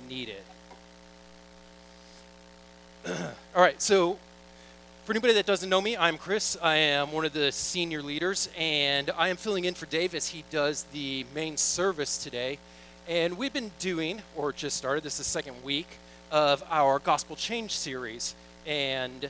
need it. All right, so for anybody that doesn't know me, I'm Chris. I am one of the senior leaders, and I am filling in for Dave as he does the main service today. And we've been doing, or just started, this is the second week, of our Gospel Change series. And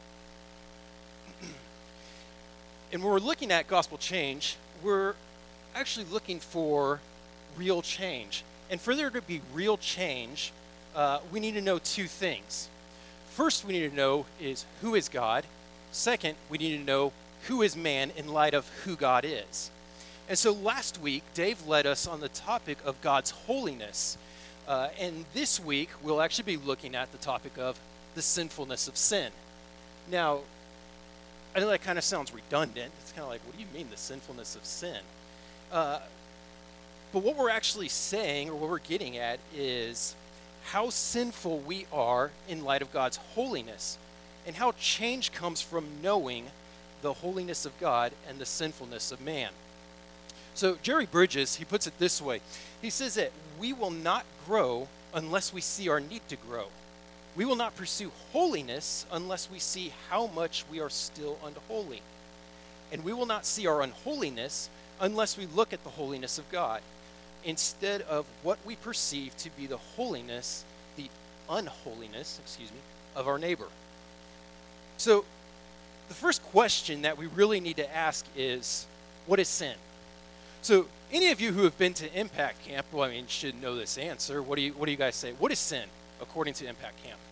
when we're looking at Gospel Change, we're actually looking for real change. And for there to be real change, we need to know two things. First, we need to know is who is God. Second, we need to know who is man in light of who God is. And so last week, Dave led us on the topic of God's holiness. And this week, we'll actually be looking at the topic of the sinfulness of sin. Now, I know that kind of sounds redundant. It's kind of like, what do you mean, the sinfulness of sin? But what we're actually saying, or what we're getting at, is how sinful we are in light of God's holiness, and how change comes from knowing the holiness of God and the sinfulness of man. So Jerry Bridges, he puts it this way. He says that we will not grow unless we see our need to grow. We will not pursue holiness unless we see how much we are still unholy. And we will not see our unholiness unless we look at the holiness of God, instead of what we perceive to be the unholiness, of our neighbor. So the first question that we really need to ask is, what is sin? So any of you who have been to Impact Camp, should know this answer. What do you guys say? What is sin according to Impact Camp?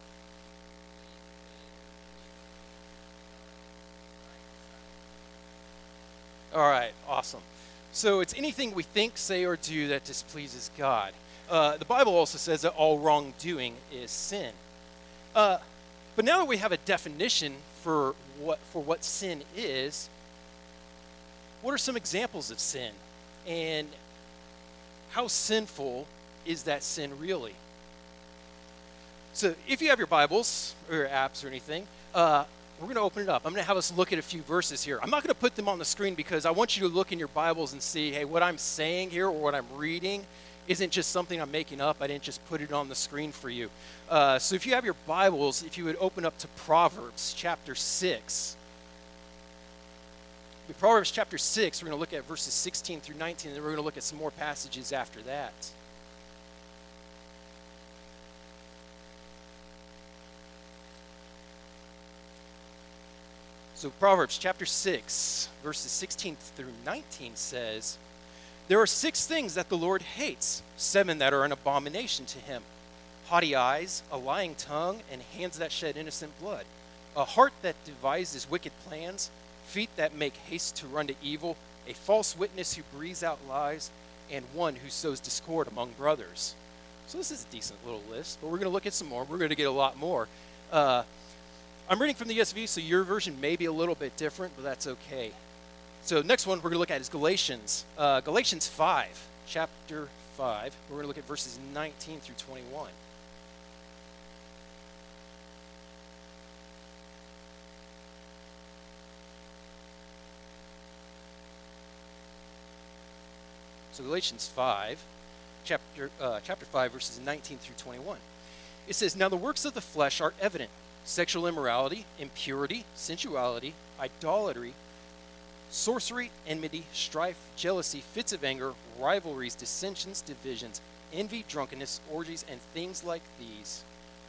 All right, awesome. So it's anything we think, say, or do that displeases God. The Bible also says that all wrongdoing is sin. But now that we have a definition for what sin is, what are some examples of sin? And how sinful is that sin really? So if you have your Bibles or your apps or anything, we're going to open it up. I'm going to have us look at a few verses here. I'm not going to put them on the screen because I want you to look in your Bibles and see, hey, what I'm saying here or what I'm reading isn't just something I'm making up. I didn't just put it on the screen for you. So if you have your Bibles, if you would open up to Proverbs chapter 6. In Proverbs chapter 6, we're going to look at verses 16 through 19, and then we're going to look at some more passages after that. So Proverbs chapter 6, verses 16 through 19 says, "There are 6 things that the Lord hates, 7 that are an abomination to him: haughty eyes, a lying tongue, and hands that shed innocent blood, a heart that devises wicked plans, feet that make haste to run to evil, a false witness who breathes out lies, and one who sows discord among brothers." So this is a decent little list, but we're going to look at some more. We're going to get a lot more. I'm reading from the ESV, so your version may be a little bit different, but that's okay. So next one we're going to look at is Galatians. Galatians 5, chapter 5. We're going to look at verses 19 through 21. So Galatians 5, chapter 5, verses 19 through 21. It says, "Now the works of the flesh are evident: sexual immorality, impurity, sensuality, idolatry, sorcery, enmity, strife, jealousy, fits of anger, rivalries, dissensions, divisions, envy, drunkenness, orgies, and things like these."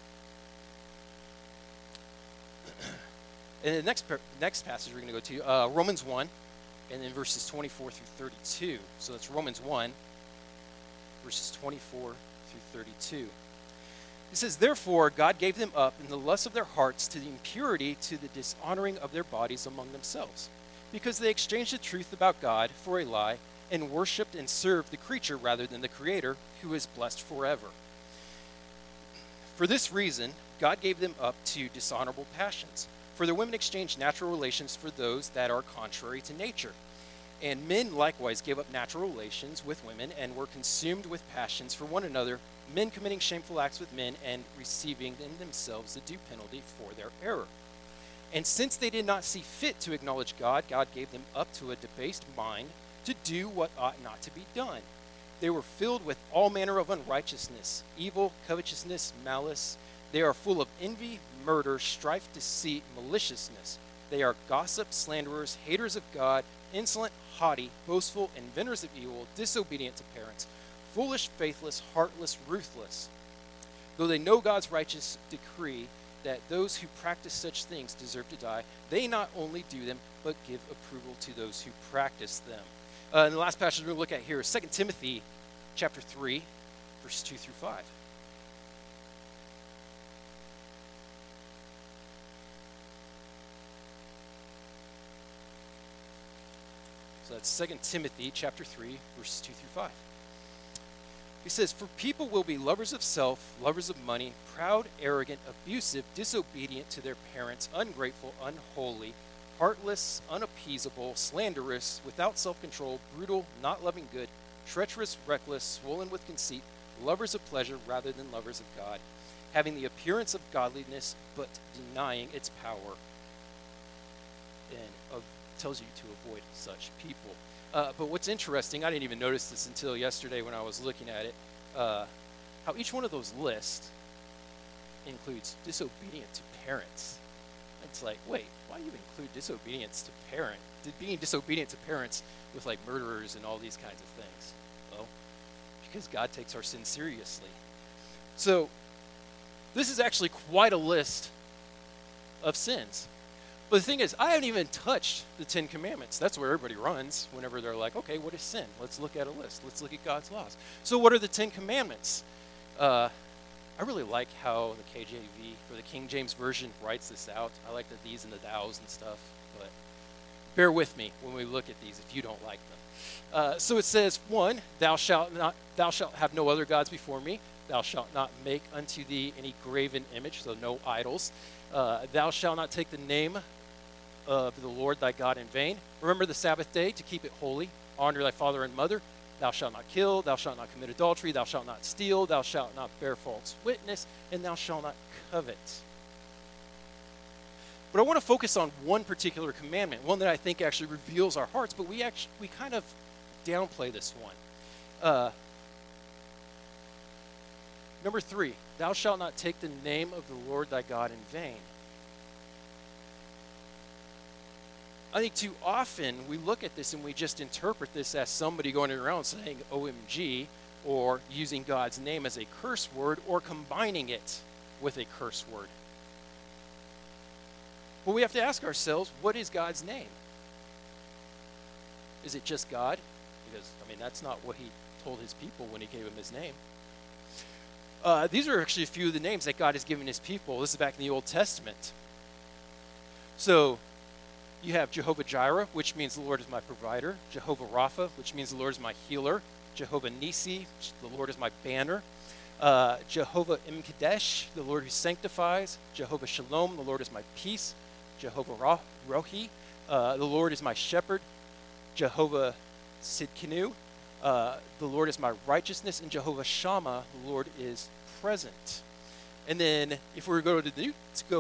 And the next passage we're going to go to, Romans 1, and then verses 24 through 32. So that's Romans 1, verses 24 through 32. It says, "Therefore God gave them up in the lust of their hearts to the impurity, to the dishonoring of their bodies among themselves, because they exchanged the truth about God for a lie, and worshipped and served the creature rather than the Creator, who is blessed forever. For this reason, God gave them up to dishonorable passions. For the women exchanged natural relations for those that are contrary to nature. And men likewise gave up natural relations with women and were consumed with passions for one another, men committing shameful acts with men and receiving in themselves the due penalty for their error. And since they did not see fit to acknowledge God, God gave them up to a debased mind to do what ought not to be done. They were filled with all manner of unrighteousness, evil, covetousness, malice. They are full of envy, murder, strife, deceit, maliciousness. They are gossips, slanderers, haters of God, insolent, haughty, boastful, inventors of evil, disobedient to parents, foolish, faithless, heartless, ruthless. Though they know God's righteous decree that those who practice such things deserve to die, they not only do them, but give approval to those who practice them. And the last passage we're going to look at here is 2 Timothy chapter 3, verse 2 through 5. So that's 2 Timothy chapter 3, verses 2 through 5. He says, "For people will be lovers of self, lovers of money, proud, arrogant, abusive, disobedient to their parents, ungrateful, unholy, heartless, unappeasable, slanderous, without self-control, brutal, not loving good, treacherous, reckless, swollen with conceit, lovers of pleasure rather than lovers of God, having the appearance of godliness but denying its power." And tells you to avoid such people. But what's interesting, I didn't even notice this until yesterday when I was looking at it, how each one of those lists includes disobedient to parents. It's like, wait, why do you include disobedience to being disobedient to parents with like murderers and all these kinds of things? Well, because God takes our sin seriously. So this is actually quite a list of sins. But the thing is, I haven't even touched the 10 Commandments. That's where everybody runs whenever they're like, okay, what is sin? Let's look at a list. Let's look at God's laws. So what are the 10 Commandments? I really like how the KJV, or the King James Version, writes this out. I like the these and the thous and stuff. But bear with me when we look at these if you don't like them. So it says, 1, thou shalt have no other gods before me. Thou shalt not make unto thee any graven image, so no idols. Thou shalt not take the name of the Lord thy God in vain. Remember the Sabbath day to keep it holy. Honor thy father and mother. Thou shalt not kill. Thou shalt not commit adultery. Thou shalt not steal. Thou shalt not bear false witness. And thou shalt not covet. But I want to focus on one particular commandment, one that I think actually reveals our hearts, but we kind of downplay this one. Number 3, thou shalt not take the name of the Lord thy God in vain. I think too often we look at this and we just interpret this as somebody going around saying OMG, or using God's name as a curse word, or combining it with a curse word. But we have to ask ourselves, what is God's name? Is it just God? Because, that's not what he told his people when he gave him his name. These are actually a few of the names that God has given his people. This is back in the Old Testament. So you have Jehovah Jireh, which means the Lord is my provider. Jehovah Rapha, which means the Lord is my healer. Jehovah Nisi, the Lord is my banner. Jehovah Imkadesh, the Lord who sanctifies. Jehovah Shalom, the Lord is my peace. Jehovah Rohi, the Lord is my shepherd. Jehovah Sidkenu, the Lord is my righteousness. And Jehovah Shammah, the Lord is present. And then if we go to the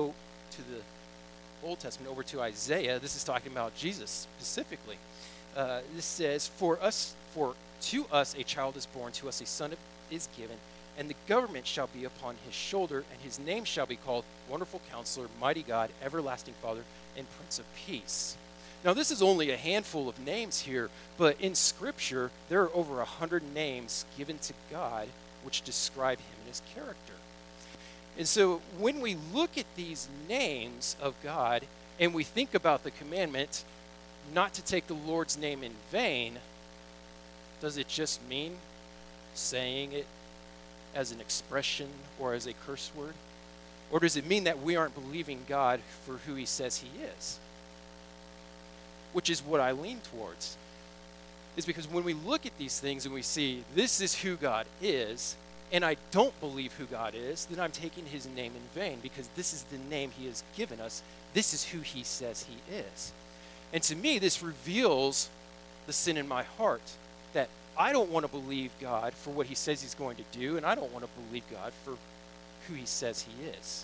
Old Testament over to Isaiah, this is talking about Jesus specifically. This says, to us a child is born, to us a son is given, and the government shall be upon his shoulder, and his name shall be called Wonderful Counselor, Mighty God, Everlasting Father, and Prince of Peace. Now, this is only a handful of names here, but in Scripture, there are over 100 names given to God which describe him and his character. And so when we look at these names of God and we think about the commandment not to take the Lord's name in vain, does it just mean saying it as an expression or as a curse word? Or does it mean that we aren't believing God for who he says he is? Which is what I lean towards. Is because when we look at these things and we see this is who God is, and I don't believe who God is, then I'm taking his name in vain, because this is the name he has given us. This is who he says he is. And to me, this reveals the sin in my heart, that I don't want to believe God for what he says he's going to do, and I don't want to believe God for who he says he is.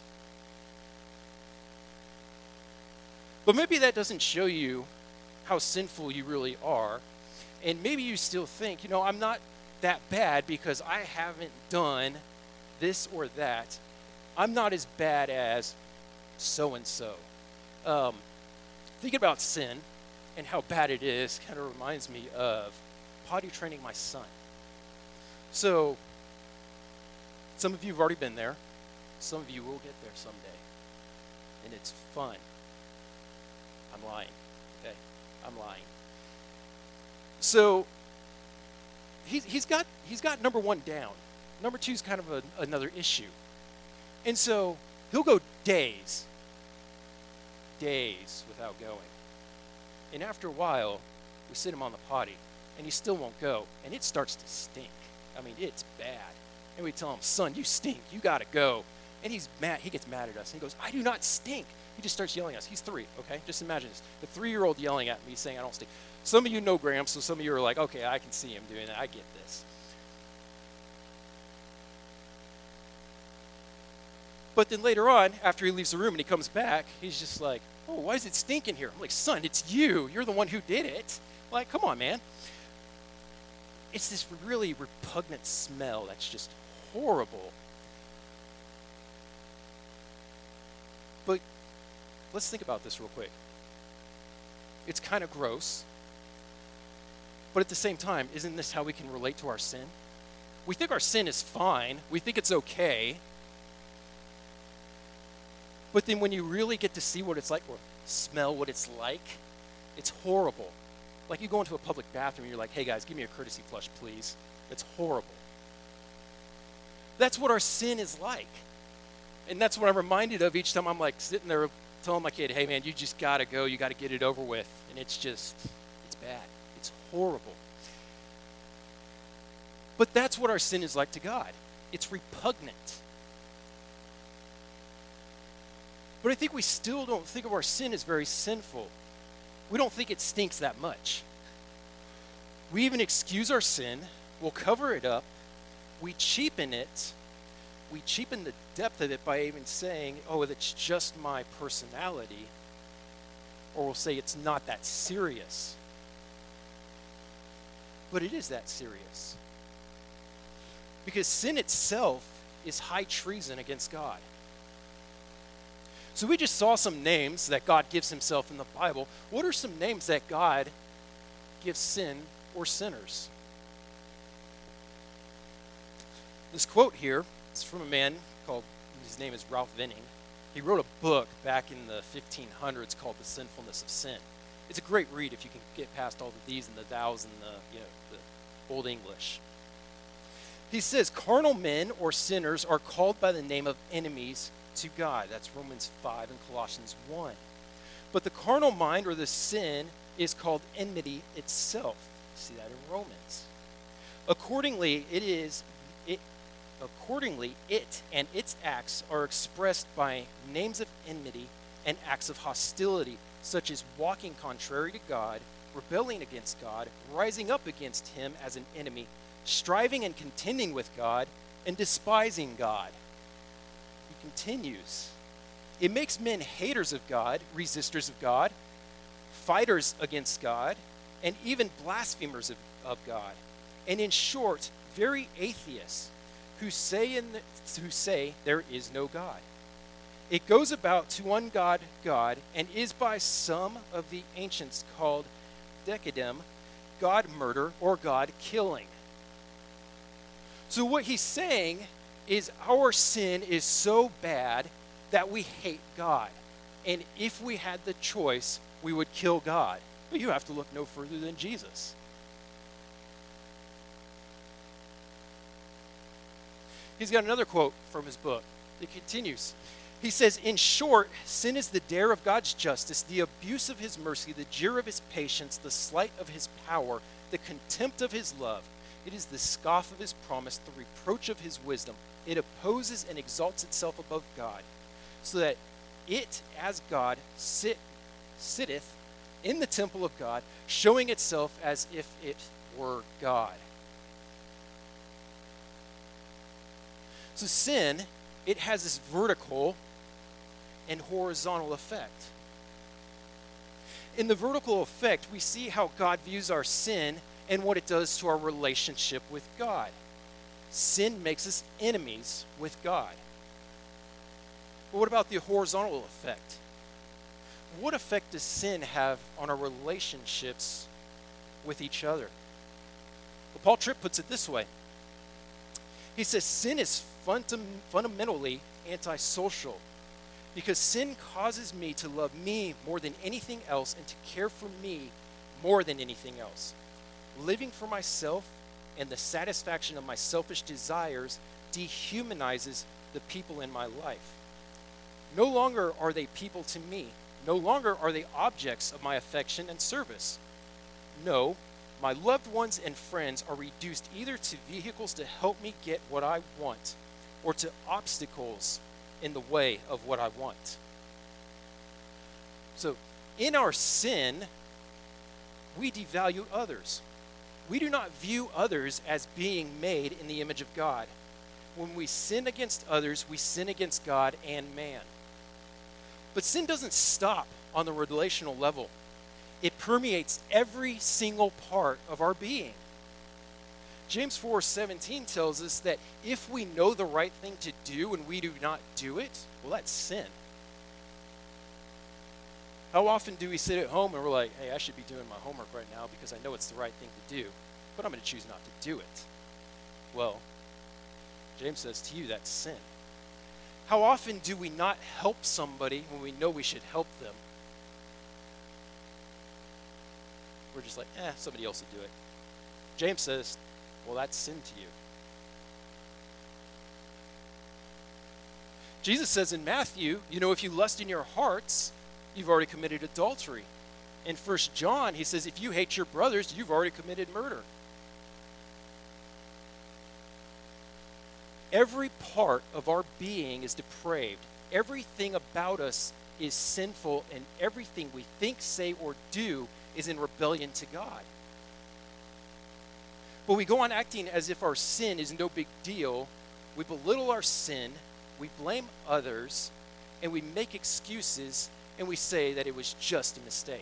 But maybe that doesn't show you how sinful you really are. And maybe you still think, I'm not that bad because I haven't done this or that. I'm not as bad as so-and-so. Thinking about sin and how bad it is kind of reminds me of potty training my son. So, some of you have already been there. Some of you will get there someday. And it's fun. I'm lying, okay? I'm lying. So, he's got number one down. Number two is kind of another issue. And so, he'll go days without going. And after a while, we sit him on the potty, and he still won't go, and it starts to stink. I mean, it's bad. And we tell him, son, you stink. You got to go. And he's mad. He gets mad at us. And he goes, I do not stink. He just starts yelling at us. He's 3, okay? Just imagine this. The 3-year-old yelling at me saying I don't stink. Some of you know Graham, so some of you are like, okay, I can see him doing that. I get this. But then later on, after he leaves the room and he comes back, he's just like, oh, why is it stinking here? I'm like, son, it's you. You're the one who did it. Like, come on, man. It's this really repugnant smell that's just horrible. But let's think about this real quick. It's kind of gross. But at the same time, isn't this how we can relate to our sin? We think our sin is fine. We think it's okay. But then when you really get to see what it's like or smell what it's like, it's horrible. Like you go into a public bathroom and you're like, hey guys, give me a courtesy flush, please. It's horrible. That's what our sin is like. And that's what I'm reminded of each time I'm like sitting there telling my kid, hey man, you just gotta go, you gotta get it over with. And it's bad. It's horrible. But that's what our sin is like to God. It's repugnant. But I think we still don't think of our sin as very sinful. We don't think it stinks that much. We even excuse our sin. We'll cover it up. We cheapen it. We cheapen the depth of it by even saying, oh, it's just my personality. Or we'll say it's not that serious. But it is that serious. Because sin itself is high treason against God. So we just saw some names that God gives himself in the Bible. What are some names that God gives sin or sinners? This quote here is from a man called, his name is Ralph Venning. He wrote a book back in the 1500s called The Sinfulness of Sin. It's a great read if you can get past all the these and the thous and the Old English. He says, carnal men or sinners are called by the name of enemies to God. That's Romans 5 and Colossians 1. But the carnal mind or the sin is called enmity itself. See that in Romans. Accordingly, it and its acts are expressed by names of enmity and acts of hostility, such as walking contrary to God, rebelling against God, rising up against him as an enemy, striving and contending with God, and despising God. He continues. It makes men haters of God, resistors of God, fighters against God, and even blasphemers of God. And in short, very atheists who say there is no God. It goes about to one God, and is by some of the ancients called decadem, God murder, or God killing. So what he's saying is our sin is so bad that we hate God. And if we had the choice, we would kill God. But you have to look no further than Jesus. He's got another quote from his book. It continues. He says, in short, sin is the dare of God's justice, the abuse of his mercy, the jeer of his patience, the slight of his power, the contempt of his love. It is the scoff of his promise, the reproach of his wisdom. It opposes and exalts itself above God, so that it, as God, sitteth in the temple of God, showing itself as if it were God. So sin, it has this vertical and horizontal effect. In the vertical effect, we see how God views our sin and what it does to our relationship with God. Sin makes us enemies with God. But what about the horizontal effect? What effect does sin have on our relationships with each other? Well, Paul Tripp puts it this way. He says, sin is fundamentally antisocial because sin causes me to love me more than anything else and to care for me more than anything else. Living for myself and the satisfaction of my selfish desires dehumanizes the people in my life. No longer are they people to me. No longer are they objects of my affection and service. No, my loved ones and friends are reduced either to vehicles to help me get what I want or to obstacles in the way of what I want. So, in our sin, we devalue others. We do not view others as being made in the image of God. When we sin against others, we sin against God and man. But sin doesn't stop on the relational level. It permeates every single part of our being. James 4:17 tells us that if we know the right thing to do and we do not do it, well, that's sin. How often do we sit at home and we're like, hey, I should be doing my homework right now because I know it's the right thing to do, but I'm going to choose not to do it? Well, James says to you, that's sin. How often do we not help somebody when we know we should help them? We're just like, somebody else will do it. James says, well, that's sin to you. Jesus says in Matthew, if you lust in your hearts, you've already committed adultery. In 1 John, he says, if you hate your brothers, you've already committed murder. Every part of our being is depraved. Everything about us is sinful, and everything we think, say, or do is in rebellion to God. But we go on acting as if our sin is no big deal. We belittle our sin, we blame others, and we make excuses, and we say that it was just a mistake.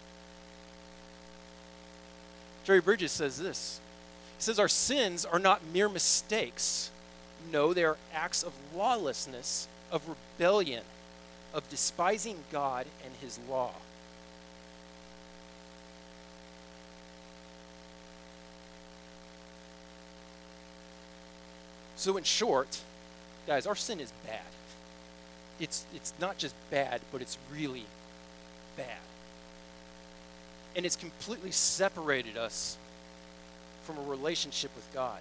Jerry Bridges says this. He says, our sins are not mere mistakes. No, they are acts of lawlessness, of rebellion, of despising God and his law. So in short, guys, our sin is bad. It's not just bad, but it's really bad. And it's completely separated us from a relationship with God.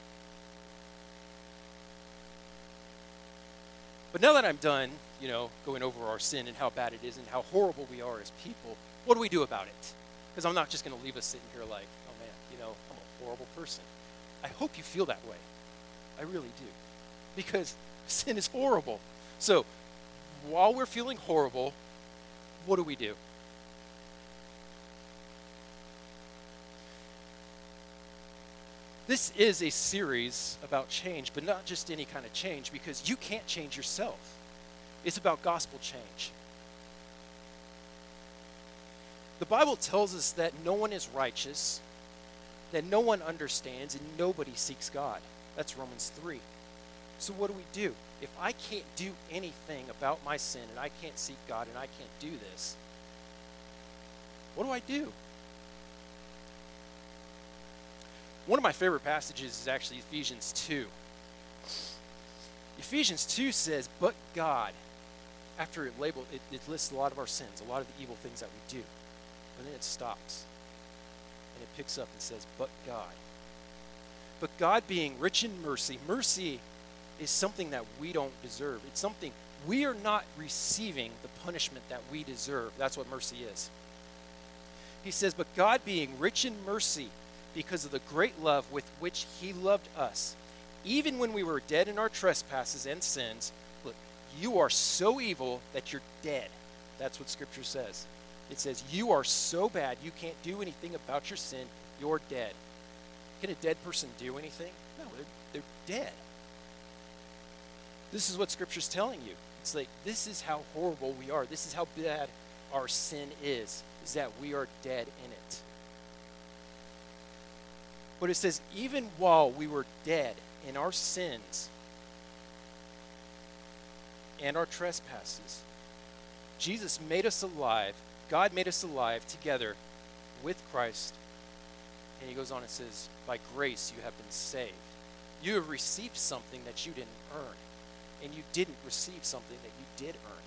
But now that I'm done, going over our sin and how bad it is and how horrible we are as people, what do we do about it? Because I'm not just going to leave us sitting here like, oh man, I'm a horrible person. I hope you feel that way. I really do. Because sin is horrible. So, while we're feeling horrible, what do we do? This is a series about change, but not just any kind of change, because you can't change yourself. It's about gospel change. The Bible tells us that no one is righteous, that no one understands, and nobody seeks God. That's Romans 3. So what do? If I can't do anything about my sin, and I can't seek God, and I can't do this, what do? One of my favorite passages is actually Ephesians 2. Ephesians 2 says, but God, after it lists a lot of our sins, a lot of the evil things that we do. And then it stops. And it picks up and says, but God. But God being rich in mercy, mercy is something that we don't deserve. It's something we are not receiving the punishment that we deserve. That's what mercy is. He says, but God being rich in mercy, because of the great love with which he loved us, even when we were dead in our trespasses and sins. Look, you are so evil that you're dead. That's what Scripture says. It says you are so bad you can't do anything about your sin. You're dead. Can a dead person do anything? No, they're dead. This is what Scripture's telling you. It's like, this is how horrible we are. This is how bad our sin is that we are dead in it. But it says, even while we were dead in our sins and our trespasses, Jesus made us alive. God made us alive together with Christ. And he goes on and says, by grace you have been saved. You have received something that you didn't earn. And you didn't receive something that you did earn.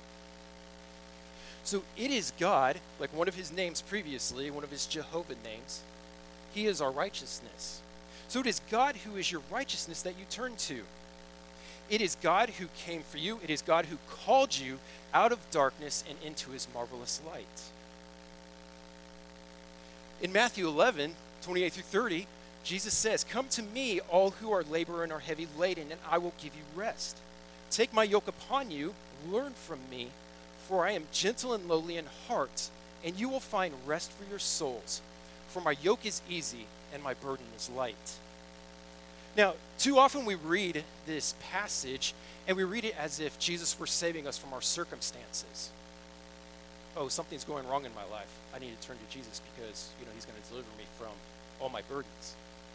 So it is God, like one of his names previously, one of his Jehovah names, he is our righteousness. So it is God who is your righteousness that you turn to. It is God who came for you. It is God who called you out of darkness and into his marvelous light. In Matthew 11, 28 through 30, Jesus says, come to me, all who are labor and are heavy laden, and I will give you rest. Take my yoke upon you, learn from me, for I am gentle and lowly in heart, and you will find rest for your souls. For my yoke is easy and my burden is light. Now, too often we read this passage and we read it as if Jesus were saving us from our circumstances. Oh, something's going wrong in my life. I need to turn to Jesus because, he's going to deliver me from all my burdens.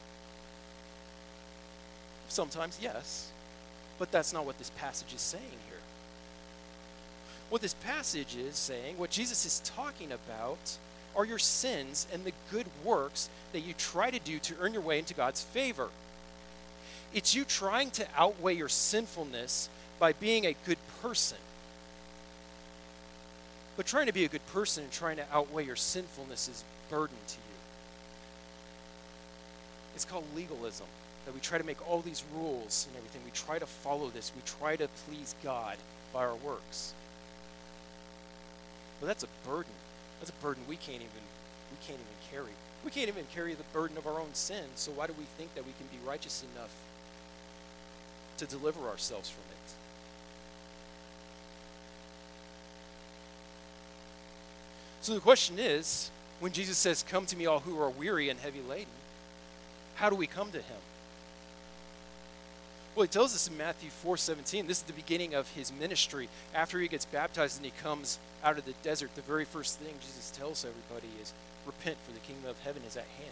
Sometimes, yes, but that's not what this passage is saying here. What this passage is saying, what Jesus is talking about, are your sins and the good works that you try to do to earn your way into God's favor. It's you trying to outweigh your sinfulness by being a good person. But trying to be a good person and trying to outweigh your sinfulness is burden to you. It's called legalism, that we try to make all these rules and everything. We try to follow this. We try to please God by our works. But that's a burden. That's a burden we can't even carry. We can't even carry the burden of our own sin. So why do we think that we can be righteous enough to deliver ourselves from it? So the question is, when Jesus says, come to me all who are weary and heavy laden, how do we come to him? Well, he tells us in Matthew 4:17, this is the beginning of his ministry. After he gets baptized and he comes out of the desert, the very first thing Jesus tells everybody is, repent, for the kingdom of heaven is at hand.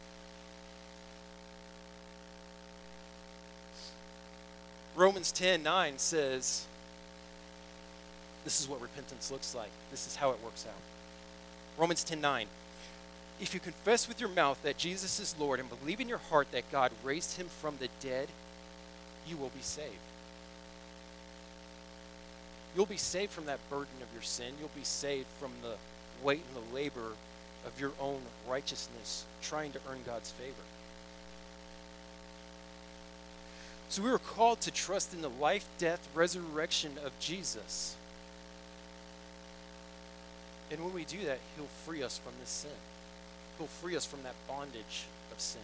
Romans 10:9 says, this is what repentance looks like. This is how it works out. Romans 10:9, if you confess with your mouth that Jesus is Lord and believe in your heart that God raised him from the dead, you will be saved. You'll be saved from that burden of your sin. You'll be saved from the weight and the labor of your own righteousness, trying to earn God's favor. So we were called to trust in the life, death, resurrection of Jesus. And when we do that, he'll free us from this sin. He'll free us from that bondage of sin.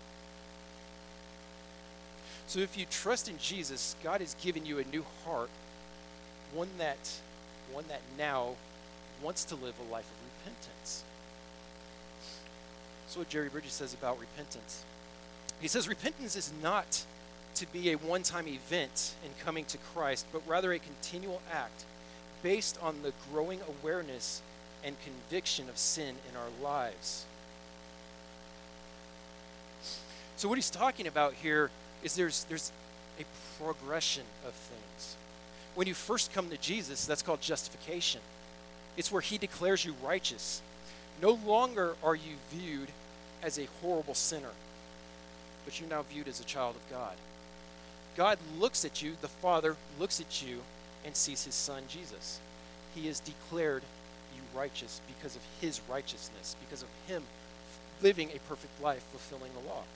So if you trust in Jesus, God has given you a new heart, one that now wants to live a life of repentance. That's what Jerry Bridges says about repentance. He says repentance is not to be a one-time event in coming to Christ, but rather a continual act based on the growing awareness and conviction of sin in our lives. So what he's talking about here is there's a progression of things. When you first come to Jesus, that's called justification. It's where he declares you righteous. No longer are you viewed as a horrible sinner, but you're now viewed as a child of God. God looks at you, the Father looks at you, and sees his Son, Jesus. He has declared you righteous because of his righteousness, because of him living a perfect life, fulfilling the law.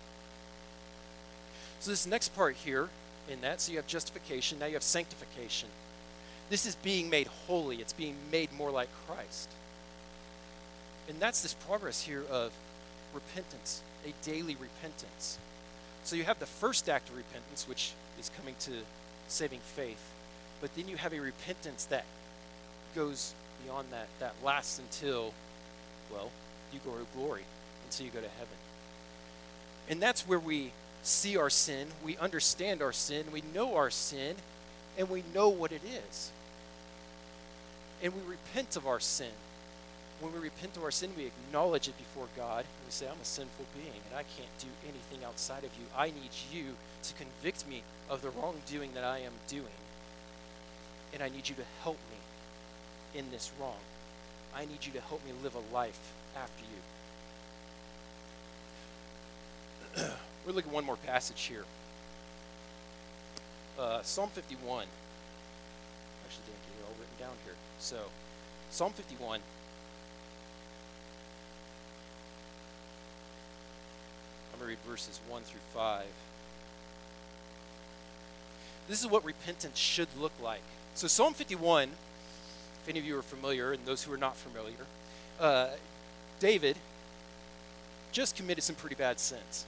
So this next part here in that, so you have justification, now you have sanctification. This is being made holy. It's being made more like Christ. And that's this progress here of repentance, a daily repentance. So you have the first act of repentance, which is coming to saving faith. But then you have a repentance that goes beyond that lasts until, well, you go to glory, until you go to heaven. And that's where we see our sin, we understand our sin, we know our sin, and we know what it is. And we repent of our sin. when we repent of our sin, we acknowledge it before God. And we say, I'm a sinful being, and I can't do anything outside of you. I need you to convict me of the wrongdoing that I am doing. And I need you to help me in this wrong. I need you to help me live a life after you. We're looking at one more passage here. Psalm 51. Actually, didn't get it all written down here. So, Psalm 51. I'm going to read verses 1 through 5. This is what repentance should look like. So, Psalm 51, if any of you are familiar, and those who are not familiar, David just committed some pretty bad sins.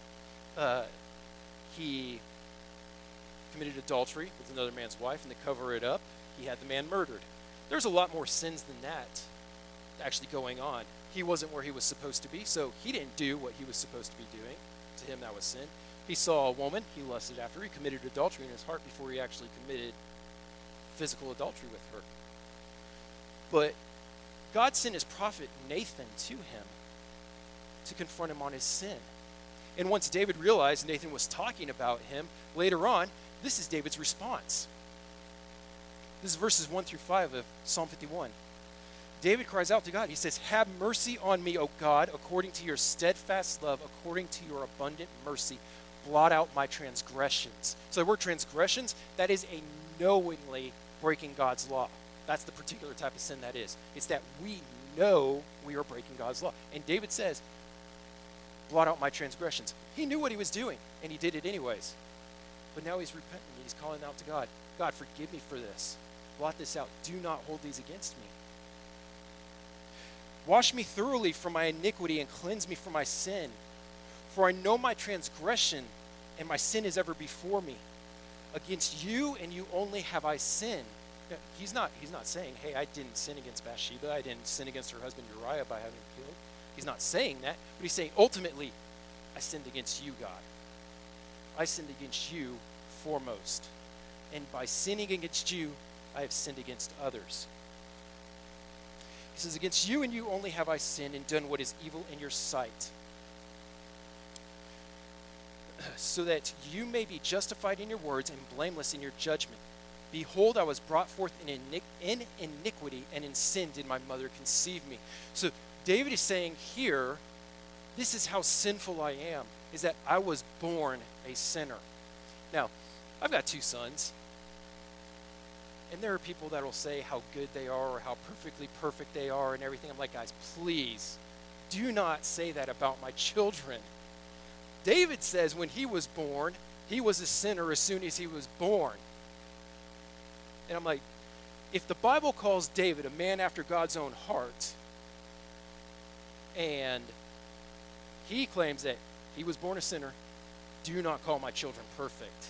He committed adultery with another man's wife, and to cover it up, he had the man murdered. There's a lot more sins than that actually going on. He wasn't where he was supposed to be, so he didn't do what he was supposed to be doing. To him, that was sin. He saw a woman, he lusted after her, he committed adultery in his heart before he actually committed physical adultery with her. But God sent his prophet Nathan to him to confront him on his sin. And once David realized Nathan was talking about him, later on, this is David's response. This is verses 1 through 5 of Psalm 51. David cries out to God. He says, have mercy on me, O God, according to your steadfast love, according to your abundant mercy. Blot out my transgressions. So the word transgressions, that is a knowingly breaking God's law. That's the particular type of sin that is. It's that we know we are breaking God's law. And David says, blot out my transgressions. He knew what he was doing, and he did it anyways. But now he's repenting. He's calling out to God. God, forgive me for this. Blot this out. Do not hold these against me. Wash me thoroughly from my iniquity and cleanse me from my sin. For I know my transgression, and my sin is ever before me. Against you and you only have I sinned. Now, he's not saying, hey, I didn't sin against Bathsheba. I didn't sin against her husband Uriah by having him killed. He's not saying that, but he's saying, ultimately, I sinned against you, God. I sinned against you foremost. And by sinning against you, I have sinned against others. He says, against you and you only have I sinned and done what is evil in your sight, so that you may be justified in your words and blameless in your judgment. Behold, I was brought forth in iniquity, and in sin did my mother conceive me. So David is saying here, this is how sinful I am, is that I was born a sinner. Now, I've got 2 sons, and there are people that will say how good they are or how perfectly perfect they are and everything. I'm like, guys, please do not say that about my children. David says when he was born, he was a sinner as soon as he was born. And I'm like, if the Bible calls David a man after God's own heart, and he claims that he was born a sinner, do not call my children perfect.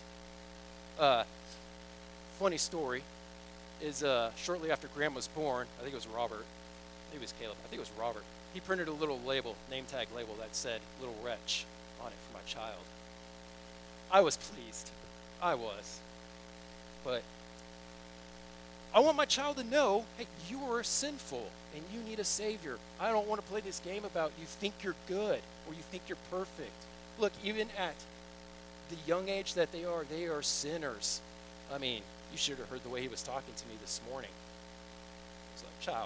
Funny story is shortly after Graham was born, I think it was Robert, maybe it was Caleb, I think it was Robert, he printed a little label, name tag label that said little wretch on it for my child. I was pleased. I was. But I want my child to know, hey, you are sinful and you need a Savior. I don't want to play this game about you think you're good or you think you're perfect. Look, even at the young age that they are sinners. I mean, you should have heard the way he was talking to me this morning. It's like, child,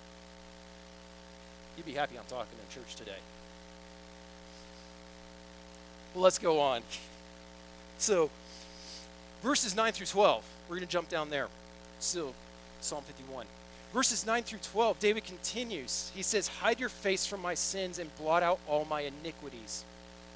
you'd be happy I'm talking in church today. Well, let's go on. So, verses 9 through 12. We're going to jump down there. Still, Psalm 51. Verses 9 through 12, David continues. He says, hide your face from my sins and blot out all my iniquities.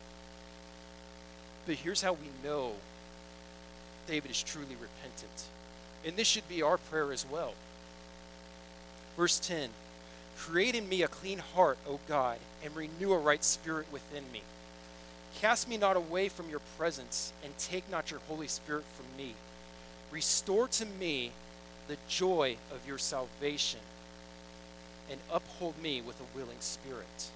But here's how we know David is truly repentant. And this should be our prayer as well. Verse 10, create in me a clean heart, O God, and renew a right spirit within me. Cast me not away from your presence, and take not your Holy Spirit from me. Restore to me the joy of your salvation, and uphold me with a willing spirit.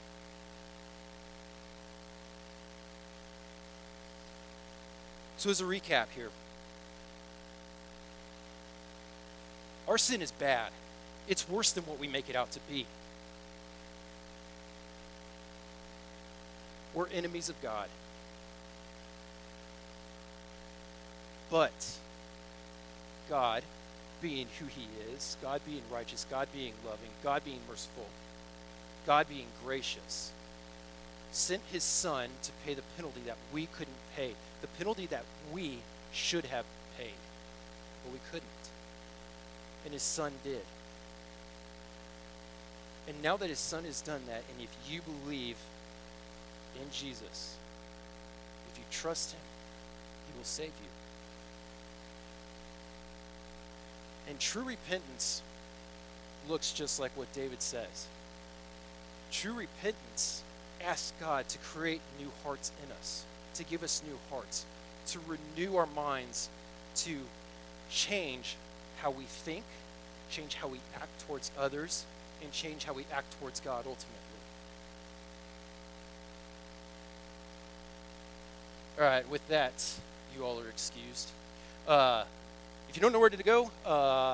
So as a recap here, our sin is bad. It's worse than what we make it out to be. We're enemies of God. But God, being who he is, God being righteous, God being loving, God being merciful, God being gracious, sent his son to pay the penalty that we couldn't pay, the penalty that we should have paid, but we couldn't. And his son did. And now that his son has done that, and if you believe in Jesus, if you trust him, he will save you. And true repentance looks just like what David says. True repentance asks God to create new hearts in us, to give us new hearts, to renew our minds, to change how we think, change how we act towards others, and change how we act towards God ultimately. All right, with that, you all are excused. If you don't know where to go,